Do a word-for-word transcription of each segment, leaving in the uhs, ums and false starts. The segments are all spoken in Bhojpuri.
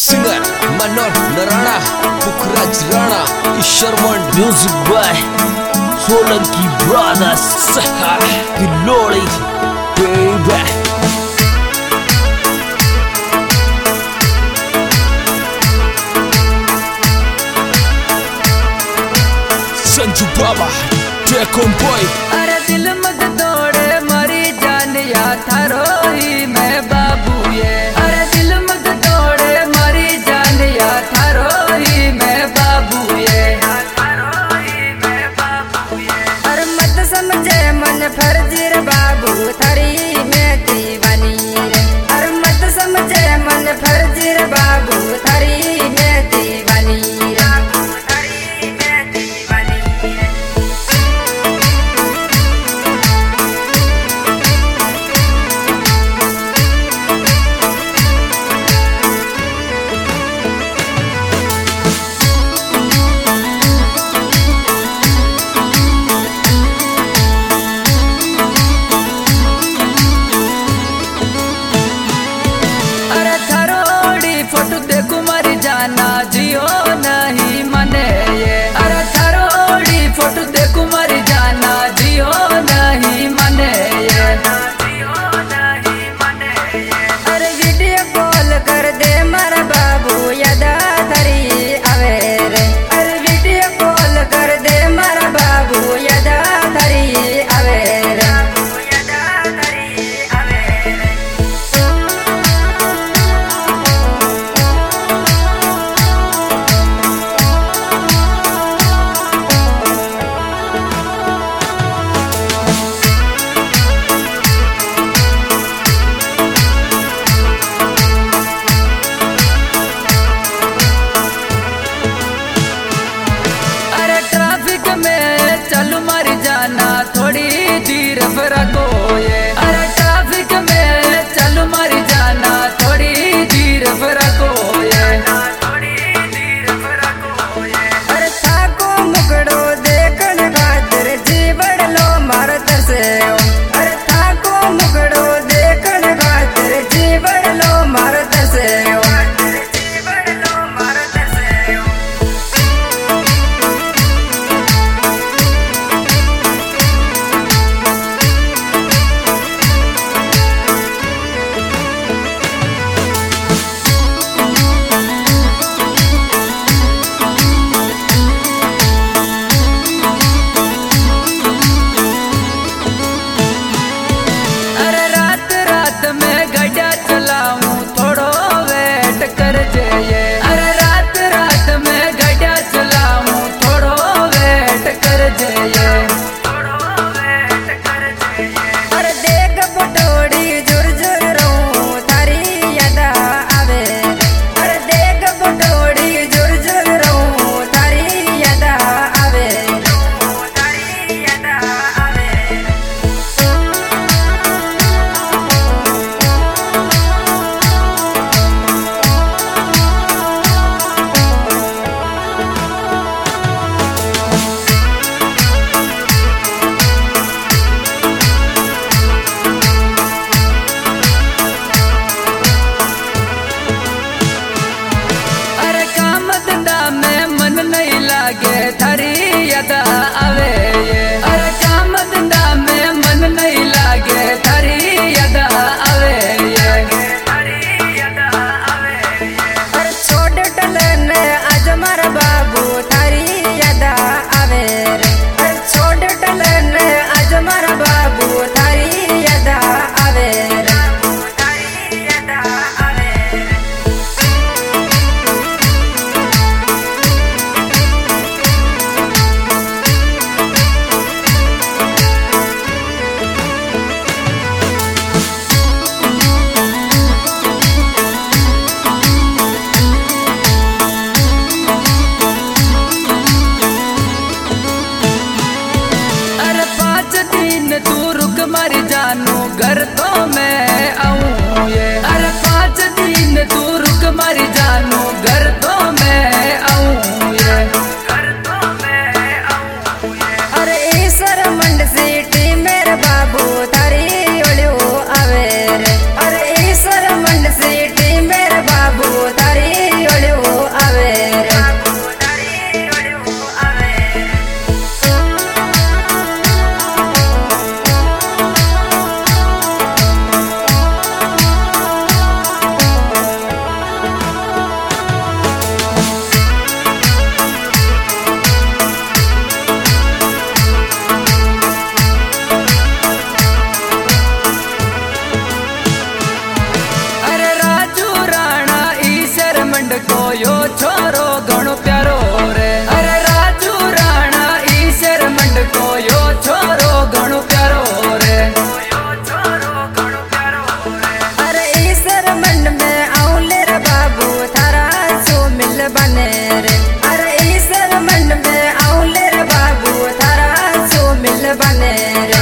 सिंगर मनोहर नराणा, पुखराज राणा, ईश्वरमन, म्यूजिक बाय सोलंकी ब्रदर्स, किलोड़ी बेबी। संजू बाबा, टेकोन बॉय। अरे दिल मत तोड़े मरी जान या थारो ही मैं बाबू ये। अरे दिल मत तोड़े मरी जान या थारो ही मैं बाबू ये। अरे मत समझे मन फर्जी रे बाबू थारी मैं दीवानी रे। अरे मत समझे मन फर्जी रे बाबू थारी मैं दीवानी रे। फोटो देखो मरी जाना जियो नहीं मने ये। अरे थारोड़ी फोटो देखो मरी जाना जियो नहीं मने ये। अरे वीडियो कॉल कर दे मारा बाबू यादा धरी आवे रे। अरे वीडियो कॉल कर दे मारा बाबू यादा धरी आवे रे। चलू मर जाना थोड़ी देर रखो ये। अरे ट्रैफिक में चलू मर जाना थोड़ी देर रखो ये। अरे थाको मुकड़ो देखन खातिर जीवन लो मारत से। अरे थाको मुकड़ो देखन खातिर जीवन लो मारत से। में गड्ढा चलाऊं थोड़ो वे यो छोरो घणो प्यारो रे। अरे राजू राणा ईश्वर मंड को यो छोरो घणो प्यारो रे। अरे ईश्वर मंड में आउले रे बाबू थारा सो मिल बने रे। अरे ईश्वर मंड में आउले रे बाबू थारा सो मिल बने रे।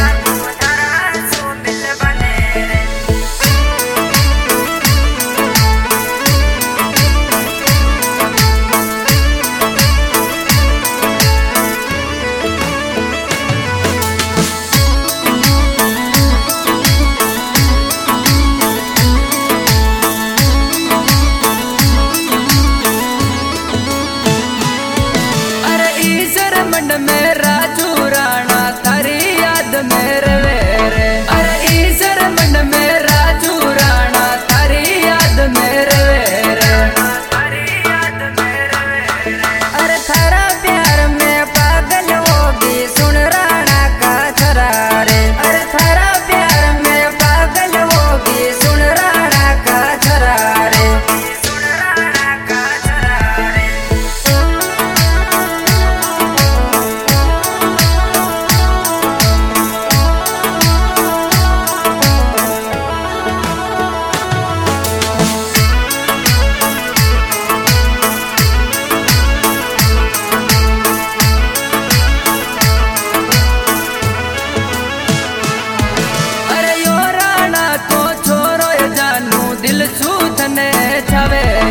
मंड में राजू राणा थारी याद में रवे रे। अरे ईश्वर मंड में राजू राणा थारी याद में रवे रे। अरे थारा प्यार में पागल होगी सुन राणा का छरा रे। अरे थारा प्यार में पागल होगी सुन राणा का छरा रे। दिल सूथने छवे